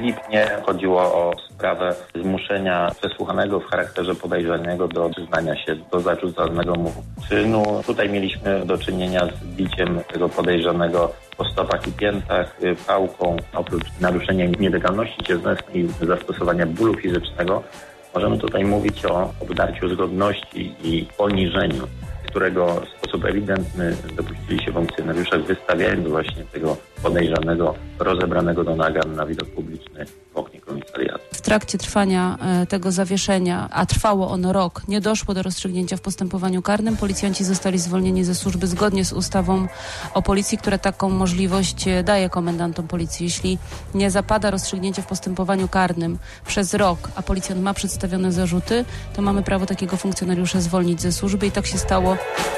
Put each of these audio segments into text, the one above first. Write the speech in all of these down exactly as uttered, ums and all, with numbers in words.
Dobitnie chodziło o sprawę zmuszenia przesłuchanego w charakterze podejrzanego do przyznania się do zarzucanego mu czynu. Tutaj mieliśmy do czynienia z biciem tego podejrzanego po stopach i piętach, pałką. Oprócz naruszenia nietykalności cielesnej i zastosowania bólu fizycznego, możemy tutaj mówić o obdarciu z godności i poniżeniu, którego w sposób ewidentny dopuścili się funkcjonariusze, wystawiając właśnie tego podejrzanego, rozebranego do nagan na widok publiczny w oknie komisariatu. W trakcie trwania tego zawieszenia, a trwało ono rok, nie doszło do rozstrzygnięcia w postępowaniu karnym. Policjanci zostali zwolnieni ze służby zgodnie z ustawą o policji, która taką możliwość daje komendantom policji. Jeśli nie zapada rozstrzygnięcie w postępowaniu karnym przez rok, a policjant ma przedstawione zarzuty, to mamy prawo takiego funkcjonariusza zwolnić ze służby i tak się stało.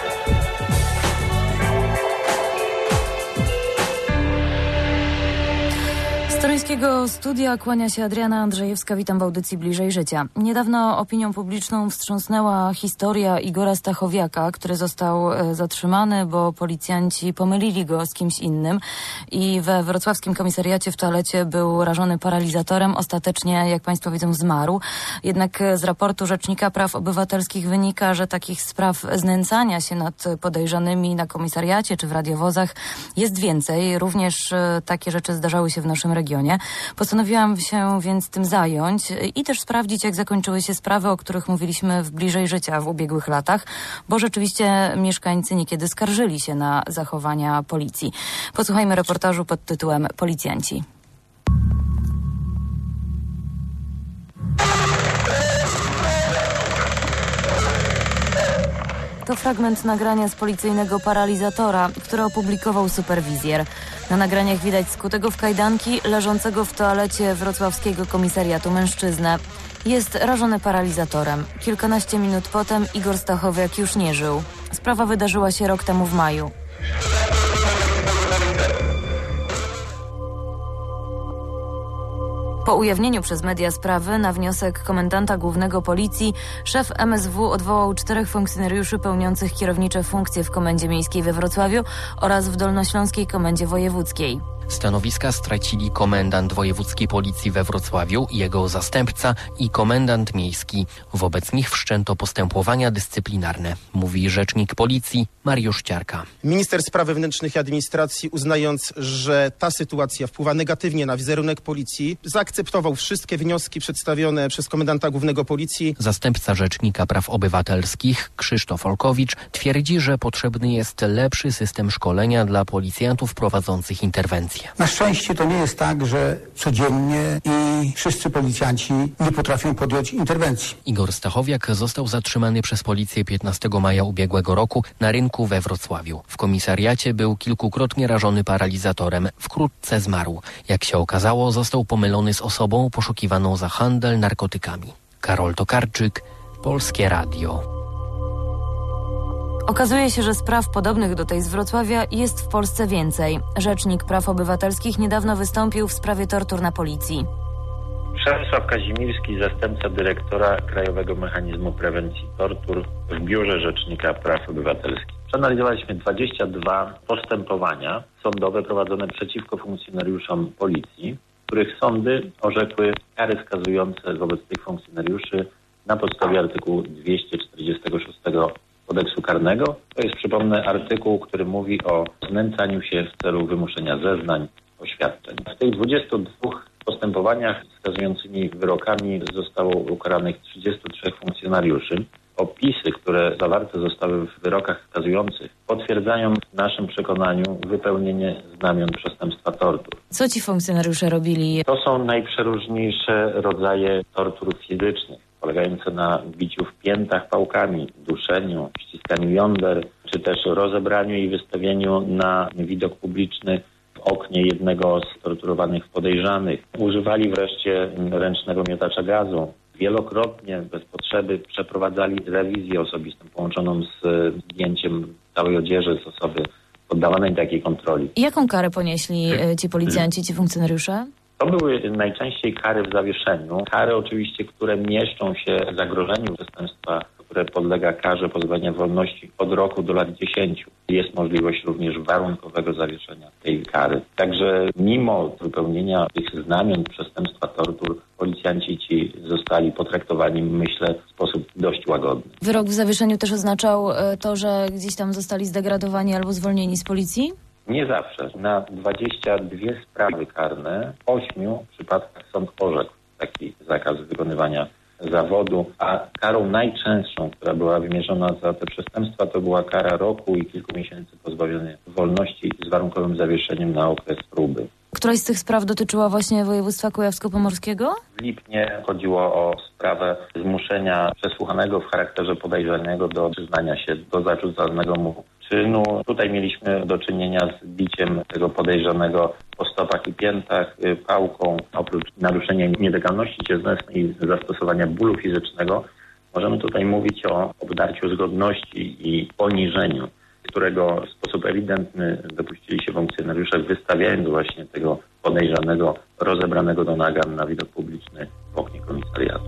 Z toruńskiego studia kłania się Adriana Andrzejewska. Witam w audycji Bliżej Życia. Niedawno opinią publiczną wstrząsnęła historia Igora Stachowiaka, który został e, zatrzymany, bo policjanci pomylili go z kimś innym i we wrocławskim komisariacie w toalecie był rażony paralizatorem. Ostatecznie, jak państwo widzą, zmarł. Jednak z raportu Rzecznika Praw Obywatelskich wynika, że takich spraw znęcania się nad podejrzanymi na komisariacie czy w radiowozach jest więcej. Również e, takie rzeczy zdarzały się w naszym regionie. Postanowiłam się więc tym zająć i też sprawdzić, jak zakończyły się sprawy, o których mówiliśmy w Bliżej Życia w ubiegłych latach, bo rzeczywiście mieszkańcy niekiedy skarżyli się na zachowania policji. Posłuchajmy reportażu pod tytułem Policjanci. To fragment nagrania z policyjnego paralizatora, które opublikował Superwizjer. Na nagraniach widać skutego w kajdanki, leżącego w toalecie wrocławskiego komisariatu mężczyznę. Jest rażony paralizatorem. Kilkanaście minut potem Igor Stachowiak już nie żył. Sprawa wydarzyła się rok temu w maju. Po ujawnieniu przez media sprawy na wniosek komendanta głównego policji szef M S W odwołał czterech funkcjonariuszy pełniących kierownicze funkcje w Komendzie Miejskiej we Wrocławiu oraz w Dolnośląskiej Komendzie Wojewódzkiej. Stanowiska stracili komendant wojewódzkiej policji we Wrocławiu, jego zastępca i komendant miejski. Wobec nich wszczęto postępowania dyscyplinarne, mówi rzecznik policji Mariusz Ciarka. Minister Spraw Wewnętrznych i Administracji, uznając, że ta sytuacja wpływa negatywnie na wizerunek policji, zaakceptował wszystkie wnioski przedstawione przez komendanta głównego policji. Zastępca Rzecznika Praw Obywatelskich Krzysztof Olkowicz twierdzi, że potrzebny jest lepszy system szkolenia dla policjantów prowadzących interwencje. Na szczęście to nie jest tak, że codziennie i wszyscy policjanci nie potrafią podjąć interwencji. Igor Stachowiak został zatrzymany przez policję piętnastego maja ubiegłego roku na rynku we Wrocławiu. W komisariacie był kilkukrotnie rażony paralizatorem. Wkrótce zmarł. Jak się okazało, został pomylony z osobą poszukiwaną za handel narkotykami. Karol Tokarczyk, Polskie Radio. Okazuje się, że spraw podobnych do tej z Wrocławia jest w Polsce więcej. Rzecznik Praw Obywatelskich niedawno wystąpił w sprawie tortur na policji. Przemysław Kazimierski, zastępca dyrektora Krajowego Mechanizmu Prewencji Tortur w Biurze Rzecznika Praw Obywatelskich. Przeanalizowaliśmy dwadzieścia dwa postępowania sądowe prowadzone przeciwko funkcjonariuszom policji, w których sądy orzekły kary skazujące wobec tych funkcjonariuszy na podstawie artykułu dwieście czterdziestego szóstego Kodeksu Karnego. To jest, przypomnę, artykuł, który mówi o znęcaniu się w celu wymuszenia zeznań, oświadczeń. W tych dwudziestu dwóch postępowaniach skazującymi wyrokami zostało ukaranych trzydziestu trzech funkcjonariuszy. Opisy, które zawarte zostały w wyrokach skazujących, potwierdzają w naszym przekonaniu wypełnienie znamion przestępstwa tortur. Co ci funkcjonariusze robili? To są najprzeróżniejsze rodzaje tortur fizycznych, polegające na biciu w piętach pałkami, duszeniu, ściskaniu jąder, czy też rozebraniu i wystawieniu na widok publiczny w oknie jednego z torturowanych podejrzanych. Używali wreszcie ręcznego miotacza gazu. Wielokrotnie, bez potrzeby, przeprowadzali rewizję osobistą połączoną z zdjęciem całej odzieży z osoby poddawanej takiej kontroli. Jaką karę ponieśli ci policjanci, ci funkcjonariusze? To były najczęściej kary w zawieszeniu. Kary oczywiście, które mieszczą się w zagrożeniu przestępstwa które podlega karze pozbawienia wolności od roku do lat dziesięciu. Jest możliwość również warunkowego zawieszenia tej kary. Także mimo wypełnienia tych znamion przestępstwa tortur, policjanci ci zostali potraktowani, myślę, w sposób dość łagodny. Wyrok w zawieszeniu też oznaczał to, że gdzieś tam zostali zdegradowani albo zwolnieni z policji? Nie zawsze. Na dwadzieścia dwie sprawy karne w ośmiu przypadkach sąd orzekł taki zakaz wykonywania zawodu, a karą najczęstszą, która była wymierzona za te przestępstwa, to była kara roku i kilku miesięcy pozbawienia wolności z warunkowym zawieszeniem na okres próby. Któraś z tych spraw dotyczyła właśnie województwa kujawsko-pomorskiego? W Lipnie chodziło o sprawę zmuszenia przesłuchanego w charakterze podejrzanego do przyznania się do zarzucanego mu czynu. Tutaj mieliśmy do czynienia z biciem tego podejrzanego po stopach i piętach pałką. Oprócz naruszenia nietykalności cielesnej i zastosowania bólu fizycznego, możemy tutaj mówić o obdarciu z godności i poniżeniu, którego w sposób ewidentny dopuścili się funkcjonariusze, wystawiając właśnie tego podejrzanego, rozebranego do nagan na widok publiczny w oknie komisariatu.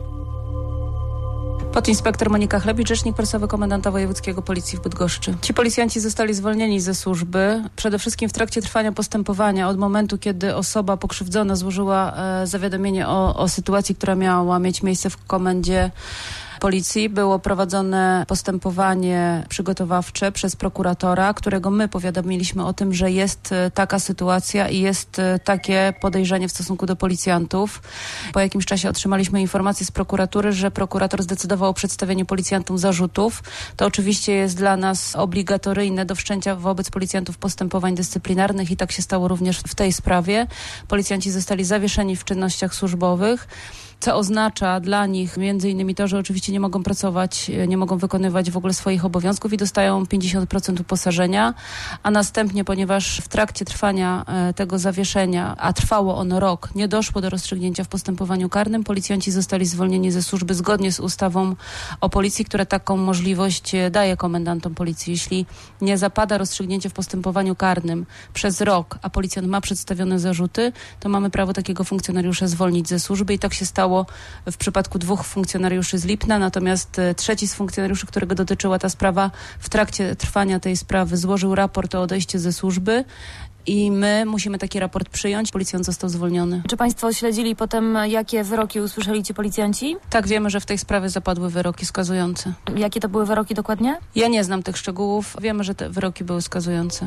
Podinspektor Monika Chlebicz, rzecznik prasowy komendanta wojewódzkiego Policji w Bydgoszczy. Ci policjanci zostali zwolnieni ze służby, przede wszystkim w trakcie trwania postępowania, od momentu, kiedy osoba pokrzywdzona złożyła e, zawiadomienie o, o sytuacji, która miała mieć miejsce w komendzie Policji. Było prowadzone postępowanie przygotowawcze przez prokuratora, którego my powiadomiliśmy o tym, że jest taka sytuacja i jest takie podejrzenie w stosunku do policjantów. Po jakimś czasie otrzymaliśmy informację z prokuratury, że prokurator zdecydował o przedstawieniu policjantom zarzutów. To oczywiście jest dla nas obligatoryjne do wszczęcia wobec policjantów postępowań dyscyplinarnych i tak się stało również w tej sprawie. Policjanci zostali zawieszeni w czynnościach służbowych, co oznacza dla nich między innymi to, że oczywiście nie mogą pracować, nie mogą wykonywać w ogóle swoich obowiązków i dostają pięćdziesiąt procent uposażenia, a następnie, ponieważ w trakcie trwania tego zawieszenia, a trwało ono rok, nie doszło do rozstrzygnięcia w postępowaniu karnym, policjanci zostali zwolnieni ze służby zgodnie z ustawą o policji, która taką możliwość daje komendantom policji. Jeśli nie zapada rozstrzygnięcie w postępowaniu karnym przez rok, a policjant ma przedstawione zarzuty, to mamy prawo takiego funkcjonariusza zwolnić ze służby i tak się stało w przypadku dwóch funkcjonariuszy z Lipna, natomiast trzeci z funkcjonariuszy, którego dotyczyła ta sprawa, w trakcie trwania tej sprawy złożył raport o odejście ze służby i my musimy taki raport przyjąć. Policjant został zwolniony. Czy państwo śledzili potem, jakie wyroki usłyszeli ci policjanci? Tak, wiemy, że w tej sprawie zapadły wyroki skazujące. Jakie to były wyroki dokładnie? Ja nie znam tych szczegółów. Wiemy, że te wyroki były skazujące.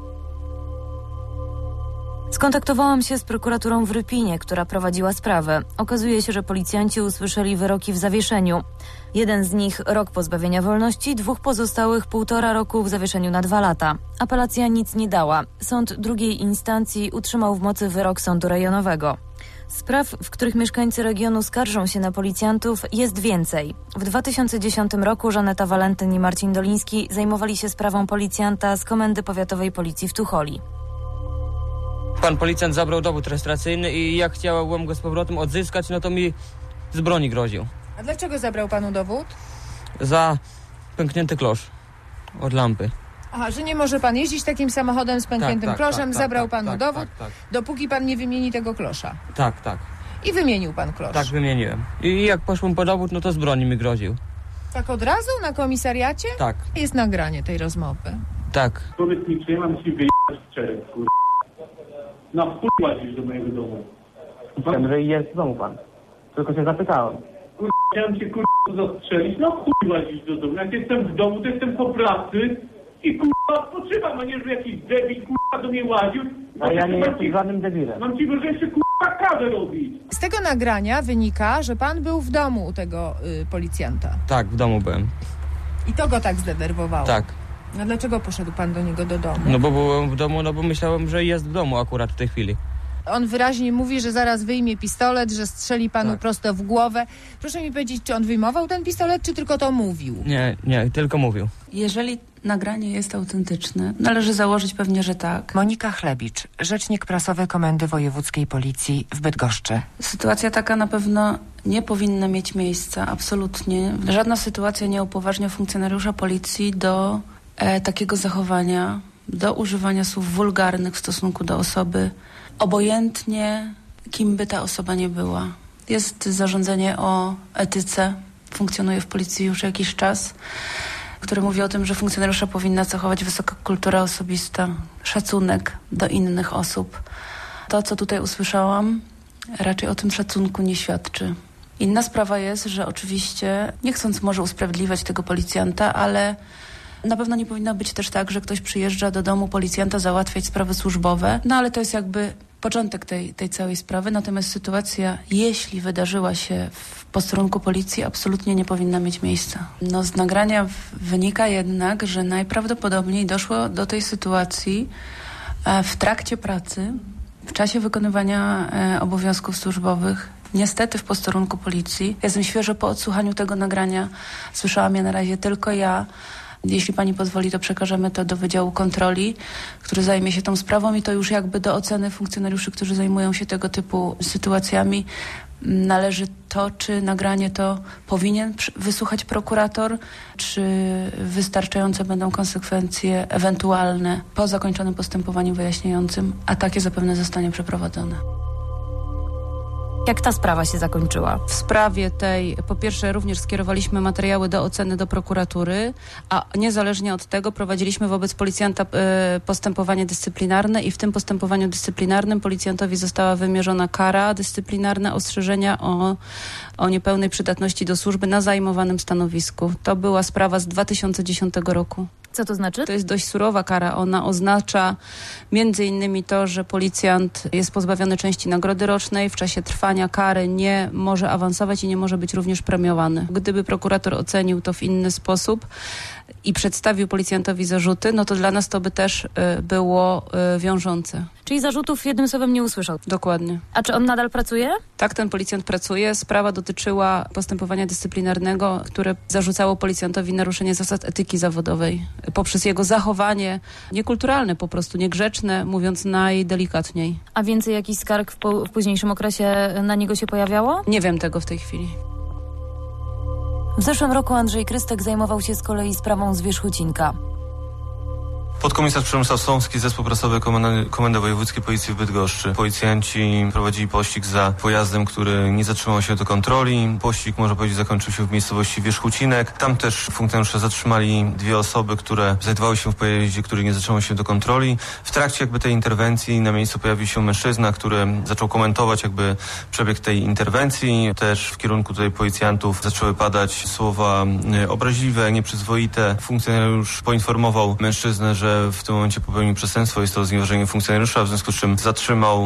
Skontaktowałam się z prokuraturą w Rypinie, która prowadziła sprawę. Okazuje się, że policjanci usłyszeli wyroki w zawieszeniu. Jeden z nich rok pozbawienia wolności, dwóch pozostałych półtora roku w zawieszeniu na dwa lata. Apelacja nic nie dała. Sąd drugiej instancji utrzymał w mocy wyrok sądu rejonowego. Spraw, w których mieszkańcy regionu skarżą się na policjantów, jest więcej. W dwa tysiące dziesiątym roku Żaneta Walentyn i Marcin Doliński zajmowali się sprawą policjanta z Komendy Powiatowej Policji w Tucholi. Pan policjant zabrał dowód rejestracyjny i jak chciałem go z powrotem odzyskać, no to mi z broni groził. A dlaczego zabrał panu dowód? Za pęknięty klosz od lampy. Aha, że nie może pan jeździć takim samochodem z pękniętym tak, tak, kloszem, tak, zabrał tak, panu tak, dowód, tak, tak. dopóki pan nie wymieni tego klosza. Tak, tak. I wymienił pan klosz. Tak, wymieniłem. I jak poszłem po dowód, no to z broni mi groził. Tak od razu na komisariacie? Tak. Jest nagranie tej rozmowy. Tak. Powiedz mi, czy ja mam ci wyjechać w czerw, kur... Na chuj łazisz do mojego domu. Wiem, że jest w domu pan. Tylko się zapytałem. Kur... Chciałem cię kur... zastrzelić. No chuj łazisz do domu. Jak jestem w domu, to jestem po pracy i kur... odpoczywam, a nie, że jakiś debil kur... do mnie łaził. A ja nie jestem ci... żadnym debilem. Mam ci może jeszcze kur... kawę robić. Z tego nagrania wynika, że pan był w domu u tego y, policjanta. Tak, w domu byłem. I to go tak zdenerwowało? Tak. A dlaczego poszedł pan do niego do domu? No bo byłem w domu, no bo myślałem, że jest w domu akurat w tej chwili. On wyraźnie mówi, że zaraz wyjmie pistolet, że strzeli panu tak. prosto w głowę. Proszę mi powiedzieć, czy on wyjmował ten pistolet, czy tylko to mówił? Nie, nie, tylko mówił. Jeżeli nagranie jest autentyczne, należy założyć pewnie, że tak. Monika Chlebicz, rzecznik prasowy Komendy Wojewódzkiej Policji w Bydgoszczy. Sytuacja taka na pewno nie powinna mieć miejsca, absolutnie. Żadna sytuacja nie upoważnia funkcjonariusza policji do e, takiego zachowania, do używania słów wulgarnych w stosunku do osoby, obojętnie kim by ta osoba nie była. Jest zarządzenie o etyce funkcjonuje w policji już jakiś czas, który mówi o tym, że funkcjonariusza powinna cechować wysoka kultura osobista, szacunek do innych osób. To, co tutaj usłyszałam, raczej o tym szacunku nie świadczy. Inna sprawa jest, że oczywiście, nie chcąc może usprawiedliwiać tego policjanta, ale na pewno nie powinno być też tak, że ktoś przyjeżdża do domu policjanta załatwiać sprawy służbowe, no ale to jest jakby początek tej, tej całej sprawy, natomiast sytuacja, jeśli wydarzyła się w posterunku policji, absolutnie nie powinna mieć miejsca. No z nagrania wynika jednak, że najprawdopodobniej doszło do tej sytuacji w trakcie pracy, w czasie wykonywania obowiązków służbowych, niestety w posterunku policji. Jestem świeżo po odsłuchaniu tego nagrania, słyszałam je na razie tylko ja. Jeśli pani pozwoli, to przekażemy to do Wydziału Kontroli, który zajmie się tą sprawą i to już jakby do oceny funkcjonariuszy, którzy zajmują się tego typu sytuacjami, należy to, czy nagranie to powinien wysłuchać prokurator, czy wystarczające będą konsekwencje ewentualne po zakończonym postępowaniu wyjaśniającym, a takie zapewne zostanie przeprowadzone. Jak ta sprawa się zakończyła? W sprawie tej, po pierwsze, również skierowaliśmy materiały do oceny do prokuratury, a niezależnie od tego prowadziliśmy wobec policjanta y, postępowanie dyscyplinarne i w tym postępowaniu dyscyplinarnym policjantowi została wymierzona kara dyscyplinarna, ostrzeżenia o, o niepełnej przydatności do służby na zajmowanym stanowisku. To była sprawa z dwa tysiące dziesiątego roku. Co to znaczy? To jest dość surowa kara. Ona oznacza między innymi to, że policjant jest pozbawiony części nagrody rocznej, w czasie trwania kary nie może awansować i nie może być również premiowany. Gdyby prokurator ocenił to w inny sposób i przedstawił policjantowi zarzuty, no to dla nas to by też y, było y, wiążące. Czyli zarzutów jednym słowem nie usłyszał? Dokładnie. A czy on nadal pracuje? Tak, ten policjant pracuje. Sprawa dotyczyła postępowania dyscyplinarnego, które zarzucało policjantowi naruszenie zasad etyki zawodowej poprzez jego zachowanie niekulturalne, po prostu niegrzeczne, mówiąc najdelikatniej. A więcej jakichś skarg w, po, w późniejszym okresie na niego się pojawiało? Nie wiem tego w tej chwili. W zeszłym roku Andrzej Krystek zajmował się z kolei sprawą z Wierzchucinka. Podkomisarz Przemysław Sąski, Zespół Prasowy Komendy, Komendy Wojewódzkiej Policji w Bydgoszczy. Policjanci prowadzili pościg za pojazdem, który nie zatrzymał się do kontroli. Pościg, można powiedzieć, zakończył się w miejscowości Wierzchucinek. Tam też funkcjonariusze zatrzymali dwie osoby, które znajdowały się w pojeździe, który nie zatrzymał się do kontroli. W trakcie jakby tej interwencji na miejscu pojawił się mężczyzna, który zaczął komentować jakby przebieg tej interwencji. Też w kierunku tutaj policjantów zaczęły padać słowa obraźliwe, nieprzyzwoite. Funkcjonariusz poinformował mężczyznę, że w tym momencie popełnił przestępstwo, jest to znieważenie funkcjonariusza, w związku z czym zatrzymał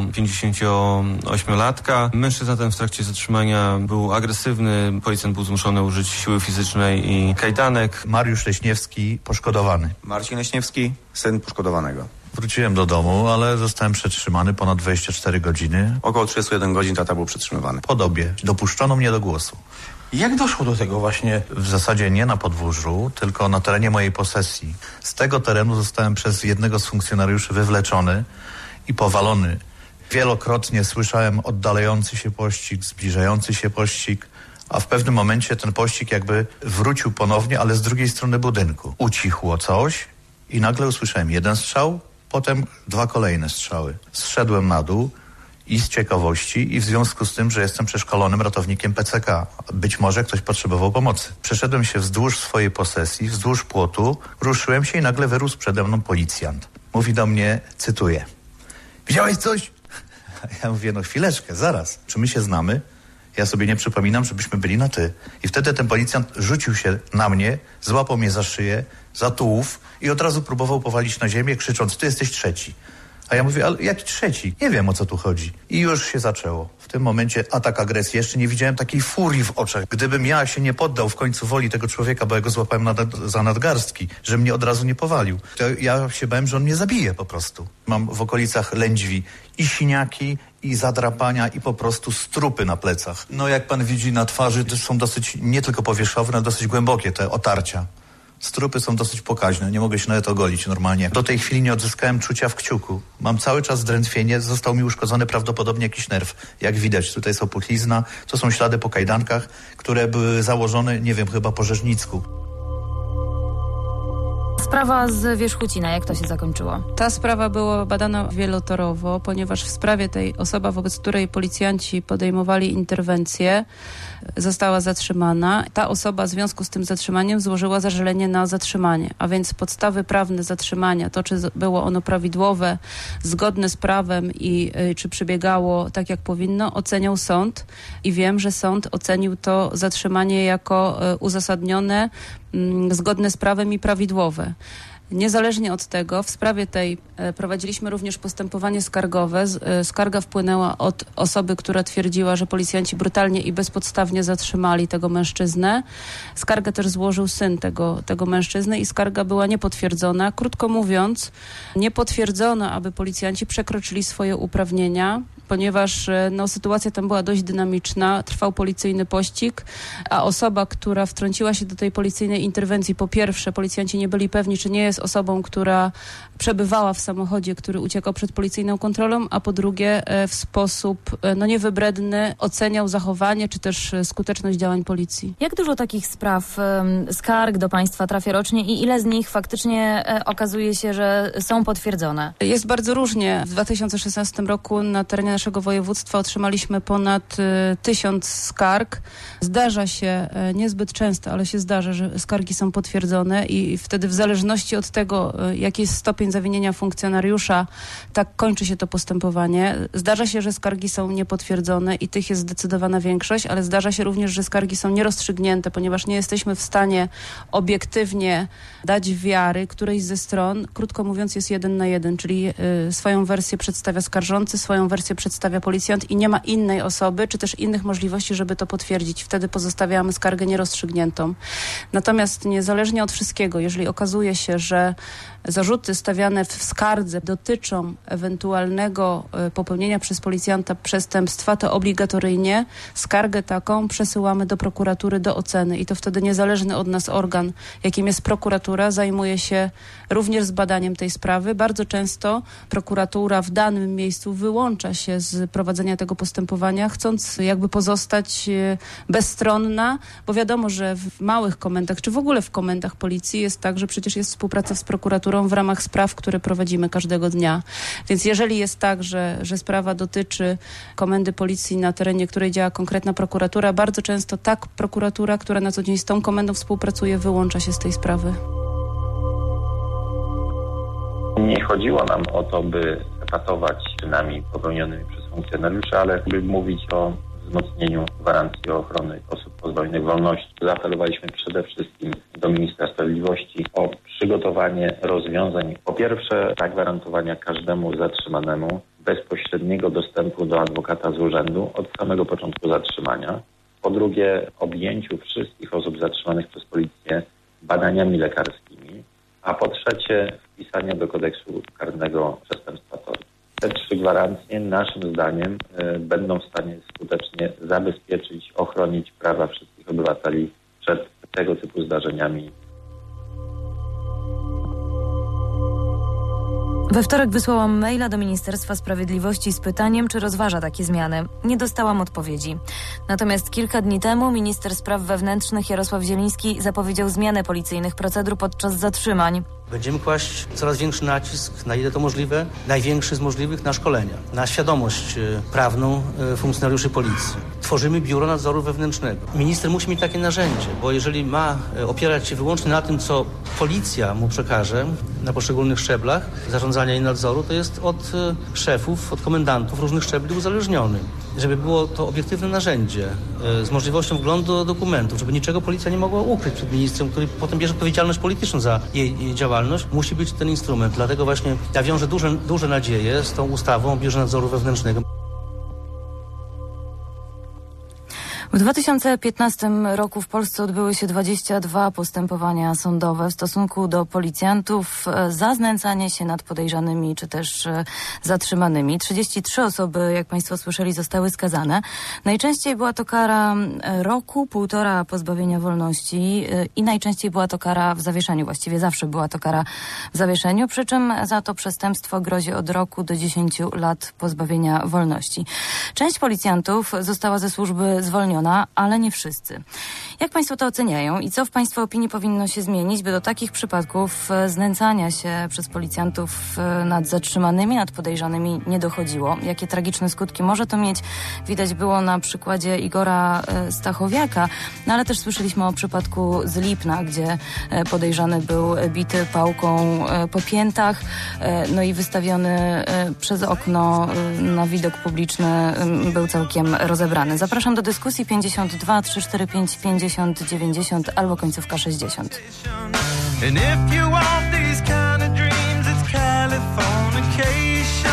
pięćdziesięcioośmiolatka. Mężczyzna ten w trakcie zatrzymania był agresywny, policjant był zmuszony użyć siły fizycznej i kajdanek. Mariusz Leśniewski, poszkodowany. Marcin Leśniewski, syn poszkodowanego. Wróciłem do domu, ale zostałem przetrzymany ponad dwadzieścia cztery godziny. Około trzydzieści jeden godzin tata był przetrzymywany. Po dobie dopuszczono mnie do głosu. Jak doszło do tego właśnie? W zasadzie nie na podwórzu, tylko na terenie mojej posesji. Z tego terenu zostałem przez jednego z funkcjonariuszy wywleczony i powalony. Wielokrotnie słyszałem oddalający się pościg, zbliżający się pościg, a w pewnym momencie ten pościg jakby wrócił ponownie, ale z drugiej strony budynku. Ucichło coś i nagle usłyszałem jeden strzał, potem dwa kolejne strzały. Zszedłem na dół i z ciekawości i w związku z tym, że jestem przeszkolonym ratownikiem P C K. Być może ktoś potrzebował pomocy. Przeszedłem się wzdłuż swojej posesji, wzdłuż płotu, ruszyłem się i nagle wyrósł przede mną policjant. Mówi do mnie, cytuję: widziałeś coś? Ja mówię, no chwileczkę, zaraz. Czy my się znamy? Ja sobie nie przypominam, żebyśmy byli na ty. I wtedy ten policjant rzucił się na mnie, złapał mnie za szyję, za tułów i od razu próbował powalić na ziemię, krzycząc: ty jesteś trzeci. A ja mówię, ale jaki trzeci? Nie wiem, o co tu chodzi. I już się zaczęło. W tym momencie atak agresji. Jeszcze nie widziałem takiej furii w oczach. Gdybym ja się nie poddał w końcu woli tego człowieka, bo ja go złapałem nad, za nadgarstki, że mnie od razu nie powalił, to ja się bałem, że on mnie zabije po prostu. Mam w okolicach lędźwi i siniaki, i zadrapania, i po prostu strupy na plecach. No jak pan widzi na twarzy, to są dosyć nie tylko powierzchowne, ale dosyć głębokie te otarcia. Strupy są dosyć pokaźne, nie mogę się nawet ogolić normalnie. Do tej chwili nie odzyskałem czucia w kciuku. Mam cały czas drętwienie, został mi uszkodzony prawdopodobnie jakiś nerw. Jak widać, tutaj jest opuchlizna, to są ślady po kajdankach, które były założone, nie wiem, chyba po Rzeżnicku. sprawa z Wierzchucina, jak to się zakończyło? Ta sprawa była badana wielotorowo, ponieważ w sprawie tej osoba, wobec której policjanci podejmowali interwencję, została zatrzymana. Ta osoba w związku z tym zatrzymaniem złożyła zażalenie na zatrzymanie, a więc podstawy prawne zatrzymania, to czy było ono prawidłowe, zgodne z prawem i y, czy przebiegało tak jak powinno, oceniał sąd i wiem, że sąd ocenił to zatrzymanie jako y, uzasadnione, y, zgodne z prawem i prawidłowe. Niezależnie od tego, w sprawie tej e, prowadziliśmy również postępowanie skargowe. Z, e, skarga wpłynęła od osoby, która twierdziła, że policjanci brutalnie i bezpodstawnie zatrzymali tego mężczyznę. Skargę też złożył syn tego, tego mężczyzny i skarga była niepotwierdzona. Krótko mówiąc, nie potwierdzono, aby policjanci przekroczyli swoje uprawnienia, ponieważ no, sytuacja tam była dość dynamiczna, trwał policyjny pościg, a osoba, która wtrąciła się do tej policyjnej interwencji, po pierwsze, policjanci nie byli pewni, czy nie jest osobą, która przebywała w samochodzie, który uciekał przed policyjną kontrolą, a po drugie w sposób no, niewybredny oceniał zachowanie, czy też skuteczność działań policji. Jak dużo takich spraw, skarg do państwa trafia rocznie i ile z nich faktycznie okazuje się, że są potwierdzone? Jest bardzo różnie. W dwa tysiące szesnastym roku na terenie naszego województwa otrzymaliśmy ponad y, tysiąc skarg. Zdarza się, y, niezbyt często, ale się zdarza, że skargi są potwierdzone i, i wtedy w zależności od tego, y, jaki jest stopień zawinienia funkcjonariusza, tak kończy się to postępowanie. Zdarza się, że skargi są niepotwierdzone i tych jest zdecydowana większość, ale zdarza się również, że skargi są nierozstrzygnięte, ponieważ nie jesteśmy w stanie obiektywnie dać wiary którejś ze stron. Krótko mówiąc, jest jeden na jeden, czyli y, swoją wersję przedstawia skarżący, swoją wersję przedstawia policjant i nie ma innej osoby, czy też innych możliwości, żeby to potwierdzić. Wtedy pozostawiamy skargę nierozstrzygniętą. Natomiast niezależnie od wszystkiego, jeżeli okazuje się, że zarzuty stawiane w skardze dotyczą ewentualnego popełnienia przez policjanta przestępstwa, to obligatoryjnie skargę taką przesyłamy do prokuratury do oceny i to wtedy niezależny od nas organ, jakim jest prokuratura, zajmuje się również z badaniem tej sprawy. Bardzo często prokuratura w danym miejscu wyłącza się z prowadzenia tego postępowania, chcąc jakby pozostać bezstronna, bo wiadomo, że w małych komendach, czy w ogóle w komendach policji jest tak, że przecież jest współpraca z prokuraturą w ramach spraw, które prowadzimy każdego dnia. Więc jeżeli jest tak, że, że sprawa dotyczy komendy policji, na terenie której działa konkretna prokuratura, bardzo często ta prokuratura, która na co dzień z tą komendą współpracuje, wyłącza się z tej sprawy. Nie chodziło nam o to, by epatować czynami popełnionymi przez funkcjonariuszy, ale by mówić o wzmocnieniu gwarancji ochrony osób pozbawionych wolności. Zaapelowaliśmy przede wszystkim do ministra sprawiedliwości o przygotowanie rozwiązań. Po pierwsze, zagwarantowania każdemu zatrzymanemu bezpośredniego dostępu do adwokata z urzędu od samego początku zatrzymania. Po drugie, objęciu wszystkich osób zatrzymanych przez policję badaniami lekarskimi. A po trzecie, wpisania do kodeksu karnego przestępstwa tortur. Te trzy gwarancje naszym zdaniem y, będą w stanie skutecznie zabezpieczyć, ochronić prawa wszystkich obywateli przed tego typu zdarzeniami. We wtorek wysłałam maila do Ministerstwa Sprawiedliwości z pytaniem, czy rozważa takie zmiany. Nie dostałam odpowiedzi. Natomiast kilka dni temu minister spraw wewnętrznych Jarosław Zieliński zapowiedział zmianę policyjnych procedur podczas zatrzymań. Będziemy kłaść coraz większy nacisk, na ile to możliwe, największy z możliwych, na szkolenia, na świadomość prawną funkcjonariuszy policji. Tworzymy biuro nadzoru wewnętrznego. Minister musi mieć takie narzędzie, bo jeżeli ma opierać się wyłącznie na tym, co policja mu przekaże na poszczególnych szczeblach zarządzania i nadzoru, to jest od szefów, od komendantów różnych szczebli uzależniony. Żeby było to obiektywne narzędzie z możliwością wglądu do dokumentów, żeby niczego policja nie mogła ukryć przed ministrem, który potem bierze odpowiedzialność polityczną za jej, jej działalność, musi być ten instrument. Dlatego właśnie ja wiążę duże, duże nadzieje z tą ustawą o Biurze Nadzoru Wewnętrznego. W dwa tysiące piętnastym roku w Polsce odbyły się dwadzieścia dwa postępowania sądowe w stosunku do policjantów za znęcanie się nad podejrzanymi czy też zatrzymanymi. trzydzieści trzy osoby, jak Państwo słyszeli, zostały skazane. Najczęściej była to kara roku, półtora pozbawienia wolności i najczęściej była to kara w zawieszeniu. Właściwie zawsze była to kara w zawieszeniu, przy czym za to przestępstwo grozi od roku do dziesięciu lat pozbawienia wolności. Część policjantów została ze służby zwolniona, społeczeństwa, ale nie wszyscy. Jak państwo to oceniają i co w państwa opinii powinno się zmienić, by do takich przypadków znęcania się przez policjantów nad zatrzymanymi, nad podejrzanymi nie dochodziło? Jakie tragiczne skutki może to mieć? Widać było na przykładzie Igora Stachowiaka, no ale też słyszeliśmy o przypadku z Lipna, gdzie podejrzany był bity pałką po piętach, no i wystawiony przez okno na widok publiczny był całkiem rozebrany. Zapraszam do dyskusji pięćdziesiąt dwa trzysta czterdzieści pięć pięćdziesiąt dziewięćdziesiąt albo końcówka sześćdziesiąt. And if you want these kind of dreams, it's Californication.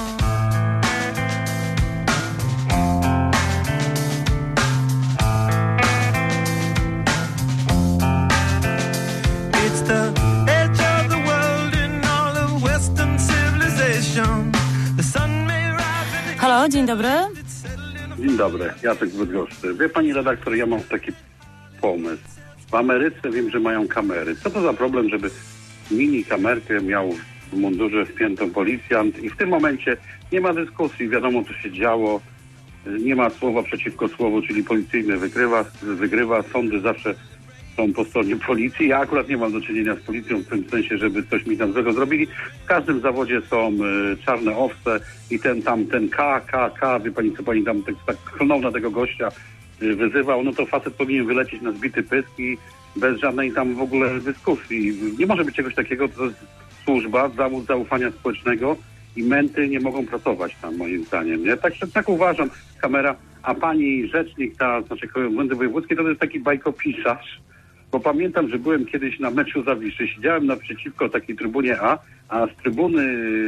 It's the edge of the world in all of Western civilization. The sun may rise. Halo, dzień dobry. Dzień dobry, Jacek z Bydgoszczy. Wie pani redaktor, ja mam taki pomysł. W Ameryce wiem, że mają kamery. Co to za problem, żeby mini kamerkę miał w mundurze wpiętą policjant i w tym momencie nie ma dyskusji, wiadomo co się działo, nie ma słowa przeciwko słowu, czyli policyjny wygrywa, wygrywa. Sądy zawsze są po stronie policji. Ja akurat nie mam do czynienia z policją w tym sensie, żeby coś mi tam złego zrobili. W każdym zawodzie są y, czarne owce i ten tam, ten K, K, K, wie pani co pani tam tak, tak klnął na tego gościa, y, wyzywał, no to facet powinien wylecieć na zbity pysk i bez żadnej tam w ogóle dyskusji. Nie może być czegoś takiego, to jest służba, zawód zaufania społecznego i menty nie mogą pracować tam, moim zdaniem. Nie? Tak, tak uważam, kamera, a pani rzecznik, ta z naszej komendy wojewódzkiej, to jest taki bajkopisarz. Bo pamiętam, że byłem kiedyś na meczu Zawiszy, siedziałem naprzeciwko takiej trybunie A, a z trybuny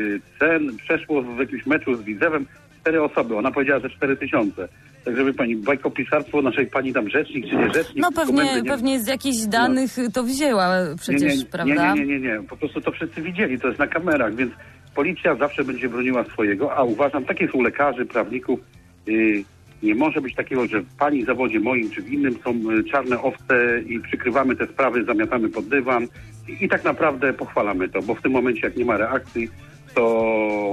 C przeszło w jakimś meczu z Widzewem cztery osoby. Ona powiedziała, że cztery tysiące. Tak żeby pani, bajkopisarstwo naszej pani tam rzecznik, czy nie rzecznik? No pewnie, nie... pewnie z jakichś danych no. to wzięła przecież, nie, nie, prawda? Nie, nie, nie, nie, po prostu to wszyscy widzieli, to jest na kamerach, więc policja zawsze będzie broniła swojego, a uważam, takie są lekarzy, prawników, yy, nie może być takiego, że w pani zawodzie moim czy w innym są czarne owce i przykrywamy te sprawy, zamiatamy pod dywan i, i tak naprawdę pochwalamy to, bo w tym momencie jak nie ma reakcji, to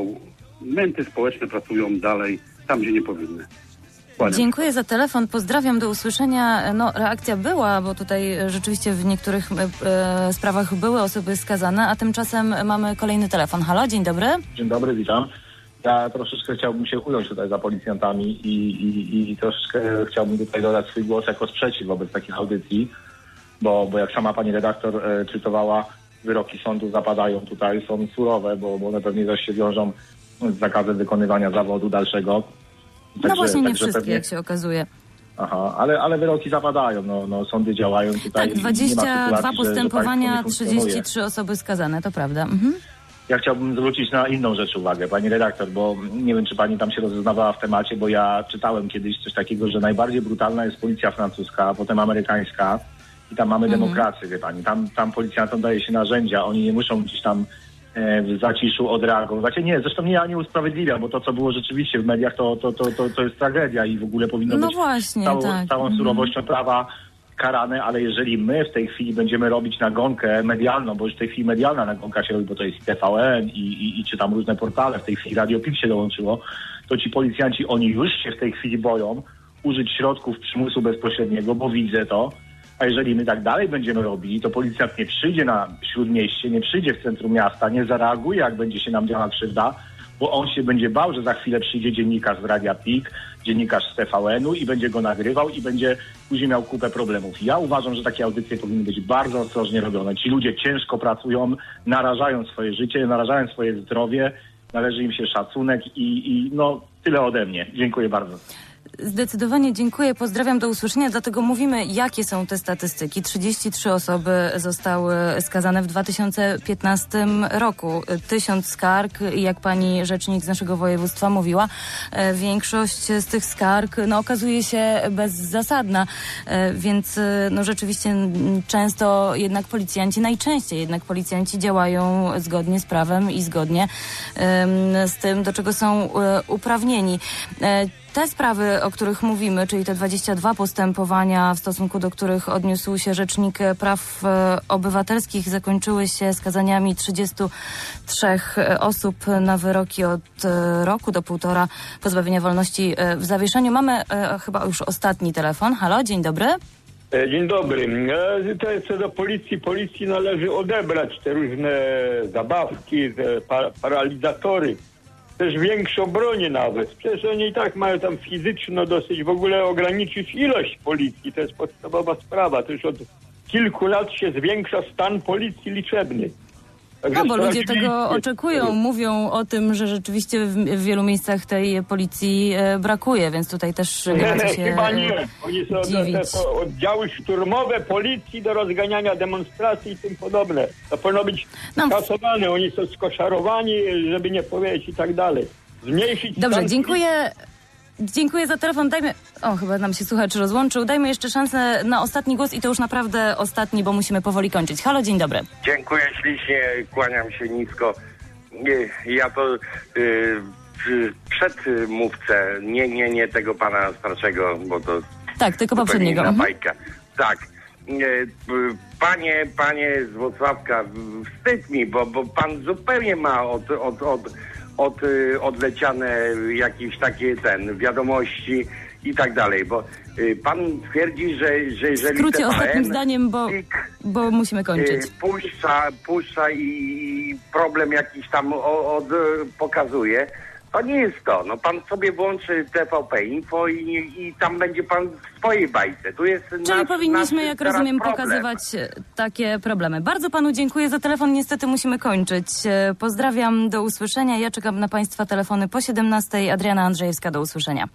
męty społeczne pracują dalej tam, gdzie nie powinny. Kłaniam. Dziękuję za telefon, pozdrawiam, do usłyszenia. No, reakcja była, bo tutaj rzeczywiście w niektórych e, sprawach były osoby skazane, a tymczasem mamy kolejny telefon. Halo, dzień dobry. Dzień dobry, witam. Ja troszeczkę chciałbym się ująć tutaj za policjantami i, i, i troszeczkę chciałbym tutaj dodać swój głos jako sprzeciw wobec takich audycji, bo, bo jak sama pani redaktor e, czytowała, wyroki sądu zapadają tutaj, są surowe, bo, bo one pewnie też się wiążą z zakazem wykonywania zawodu dalszego. Także, no właśnie nie wszystkie, pewnie... jak się okazuje. Aha, ale, ale wyroki zapadają, no, no sądy działają tutaj. Tak, dwadzieścia dwa postępowania, że trzydzieści trzy osoby skazane, to prawda. Mhm. Ja chciałbym zwrócić na inną rzecz uwagę, pani redaktor, bo nie wiem, czy pani tam się rozeznawała w temacie, bo ja czytałem kiedyś coś takiego, że najbardziej brutalna jest policja francuska, a potem amerykańska i tam mamy mm. demokrację, wie pani. Tam, tam policjantom daje się narzędzia, oni nie muszą gdzieś tam e, w zaciszu odreagować. Nie, zresztą nie, ja nie usprawiedliwiam, bo to, co było rzeczywiście w mediach, to, to, to, to, to jest tragedia i w ogóle powinno no być właśnie, całą, tak. całą surowością mm. prawa karane, ale jeżeli my w tej chwili będziemy robić nagonkę medialną, bo już w tej chwili medialna nagonka się robi, bo to jest T V N i, i, i czy tam różne portale, w tej chwili Radio P I K się dołączyło, to ci policjanci, oni już się w tej chwili boją użyć środków przymusu bezpośredniego, bo widzę to, a jeżeli my tak dalej będziemy robili, to policjant nie przyjdzie na śródmieście, nie przyjdzie w centrum miasta, nie zareaguje, jak będzie się nam działa krzywda, bo on się będzie bał, że za chwilę przyjdzie dziennikarz z Radia P I K, dziennikarz z T V N-u i będzie go nagrywał i będzie później miał kupę problemów. Ja uważam, że takie audycje powinny być bardzo ostrożnie robione. Ci ludzie ciężko pracują, narażają swoje życie, narażają swoje zdrowie, należy im się szacunek i, i no tyle ode mnie. Dziękuję bardzo. Zdecydowanie dziękuję, pozdrawiam, do usłyszenia, dlatego mówimy, jakie są te statystyki. trzydzieści trzy osoby zostały skazane w dwa tysiące piętnastym roku. Tysiąc skarg i jak pani rzecznik z naszego województwa mówiła, większość z tych skarg no, okazuje się bezzasadna, więc no, rzeczywiście często jednak policjanci, najczęściej jednak policjanci działają zgodnie z prawem i zgodnie um, z tym, do czego są um, uprawnieni. te sprawy, o których mówimy, czyli te dwadzieścia dwa postępowania, w stosunku do których odniósł się Rzecznik Praw Obywatelskich, zakończyły się skazaniami trzydziestu trzech osób na wyroki od roku do półtora pozbawienia wolności w zawieszeniu. Mamy e, chyba już ostatni telefon. Halo, dzień dobry. Dzień dobry. To jest co do policji. Policji należy odebrać te różne zabawki, te pa- paralizatory. Też większą bronię nawet. Przecież oni i tak mają tam fizyczno dosyć w ogóle ograniczyć ilość policji. To jest podstawowa sprawa. To już od kilku lat się zwiększa stan policji liczebny. Także no bo ludzie stracili... tego oczekują, mówią o tym, że rzeczywiście w, w wielu miejscach tej policji e, brakuje, więc tutaj też nie ma co się Chyba nie. Oni są dziwić. te, te oddziały szturmowe policji do rozganiania demonstracji i tym podobne. To powinno być no. kasowane. Oni są skoszarowani, żeby nie powiedzieć i tak dalej. Zmniejszyć... Dobrze, stan... dziękuję. Dziękuję za telefon. Dajmy... O, chyba nam się słuchacz rozłączył. Dajmy jeszcze szansę na ostatni głos i to już naprawdę ostatni, bo musimy powoli kończyć. Halo, dzień dobry. Dziękuję ślicznie, kłaniam się nisko. Ja to yy, przedmówcę, nie, nie, nie tego pana starszego, bo to... Tak, tylko poprzedniego. Inna bajka. Tak. Panie, panie z Włocławka, wstyd mi, bo, bo pan zupełnie ma od... od, od Od, odleciane jakieś takie ten wiadomości i tak dalej, bo y, pan twierdzi, że, że jeżeli w skrócie T V N, ostatnim zdaniem, bo, bo musimy kończyć. Y, puszcza, puszcza i problem jakiś tam o, od, pokazuje, to nie jest to. No pan sobie włączy T V P Info i, i tam będzie pan w swojej bajce. Tu jest Czyli nasz, powinniśmy, nasz jak rozumiem, problem. pokazywać takie problemy. Bardzo panu dziękuję za telefon. Niestety musimy kończyć. Pozdrawiam, do usłyszenia. Ja czekam na państwa telefony po siedemnastej. Adriana Andrzejewska, do usłyszenia.